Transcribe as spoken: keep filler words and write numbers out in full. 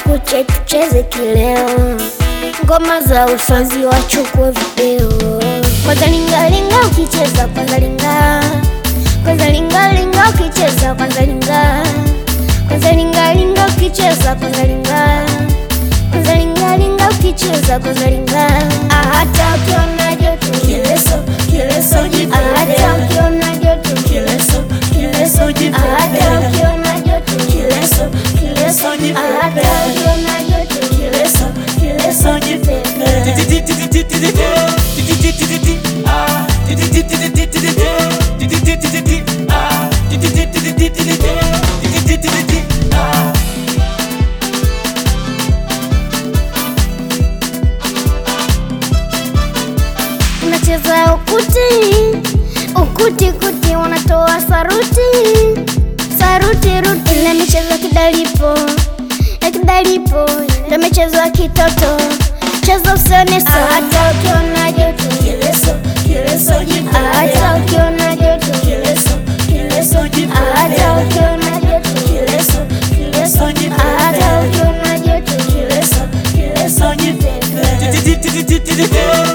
kuche tucheze kileo, ngoma za uswazi wachukue video. Kwanza linga linga ukicheza kwanza linga, kwanza linga linga ukicheza kwanza linga, kwanza linga linga ukicheza kwanza linga, kwanza linga linga ukicheza kwanza linga. Hata ukiona joto kileso kileso jipe, hata ukiona joto kileso kileso jipe, hata ukiona joto kileso kileso jipe, hata ukiona joto kileso kileso jipe. Unacheza ukuti ukuti kuti, unatoa saruti saruti ruti. Na michezo kidalipo ya kidalipo, na michezo ya kitoto, cheza usione so. Hata ukiona joto kileso kileso jipe, hata ukiona joto kileso kileso jipe, hata ukiona joto kileso kileso jipe, hata ukiona joto kileso kileso jipe.